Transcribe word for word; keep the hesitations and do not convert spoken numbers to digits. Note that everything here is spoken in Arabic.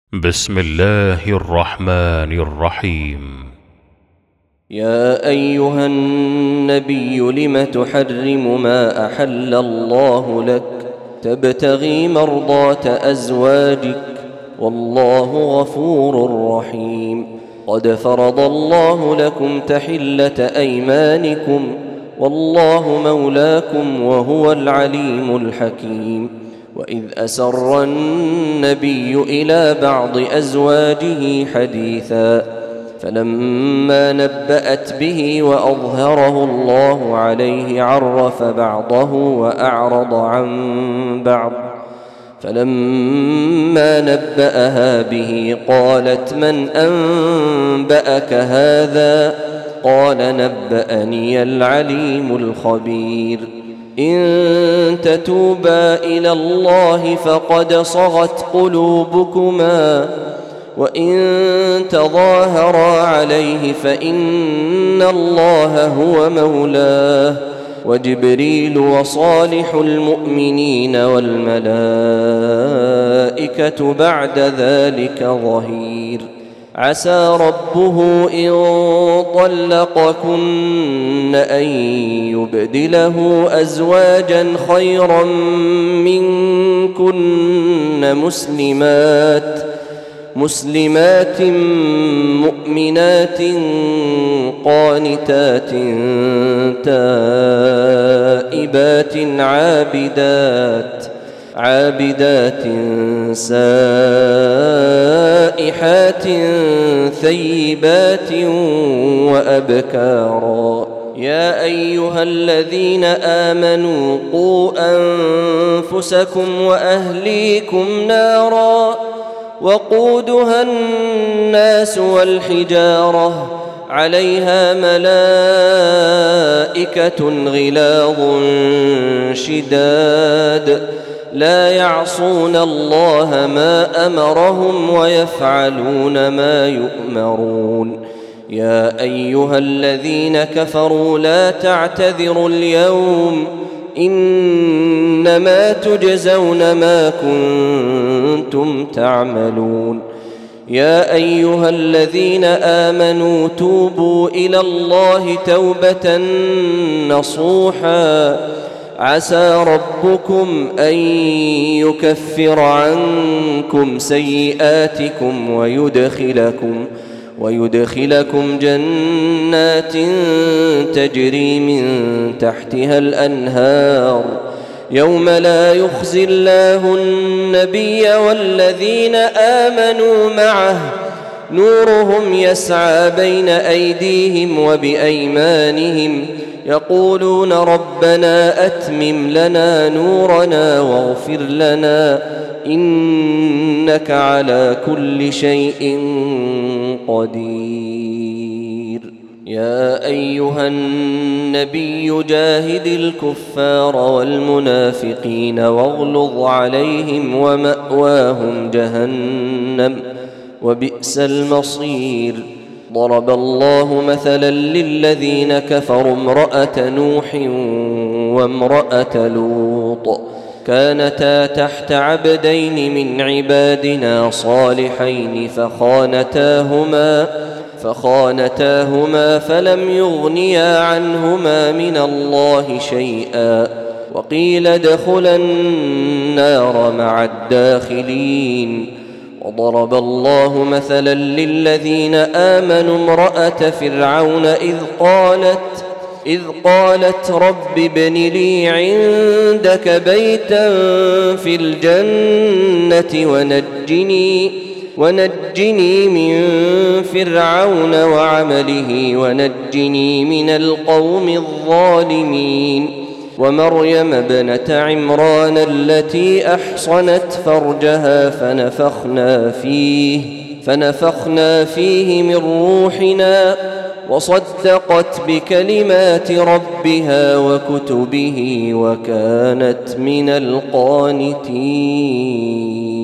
بسم الله الرحمن الرحيم. يا أيها النبي لم تحرم ما أحل الله لك تبتغي مرضات أزواجك والله غفور رحيم. قد فرض الله لكم تحلة أيمانكم والله مولاكم وهو العليم الحكيم. وإذ أسر النبي إلى بعض أزواجه حديثا فلما نبأت به وأظهره الله عليه عرف بعضه وأعرض عن بعض. فلما نبأها به قالت من أنبأك هذا؟ قال نبأني العليم الخبير. إن تتوبا إلى الله فقد صغت قلوبكما وإن تظاهرا عليه فإن الله هو مولاه وجبريل وصالح المؤمنين والملائكة بعد ذلك ظهير. عسى ربه إن طلقكن أن يبدله أزواجا خيرا منكن مسلمات مسلمات مؤمنات قانتات تائبات عابدات عابدات سائحات ثيبات وأبكارا. يا أيها الذين آمنوا قوا أنفسكم وأهليكم نارا وقودها الناس والحجارة عليها ملائكة غلاظ شداد لا يعصون الله ما أمرهم ويفعلون ما يؤمرون. يا أيها الذين كفروا لا تعتذروا اليوم إنما تجزون ما كنتم تعملون. يا أيها الذين آمنوا توبوا إلى الله توبة نصوحا عسى ربكم أن يكفر عنكم سيئاتكم ويدخلكم ويدخلكم جنات تجري من تحتها الأنهار يوم لا يخزي الله النبي والذين آمنوا معه نورهم يسعى بين أيديهم وبأيمانهم يقولون ربنا أتمم لنا نورنا واغفر لنا إنك على كل شيء قدير. يا أيها النبي جاهد الكفار والمنافقين واغلظ عليهم ومأواهم جهنم وبئس المصير. ضرب الله مثلا للذين كفروا امرأة نوح وامرأة لوط كانتا تحت عبدين من عبادنا صالحين فخانتاهما فخانتاهما فلم يغنيا عنهما من الله شيئا وقيل ادخلا النار مع الداخلين. وضرب الله مثلا للذين آمنوا امرأة فرعون إذ قالت إذ قالت رب ابن لي عندك بيتا في الجنة ونجني ونجني من فرعون وعمله ونجني من القوم الظالمين. ومريم ابنة عمران التي أحصنت فرجها فنفخنا فيه فنفخنا فيه من روحنا وصدقت بكلمات ربها وكتبه وكانت من القانتين.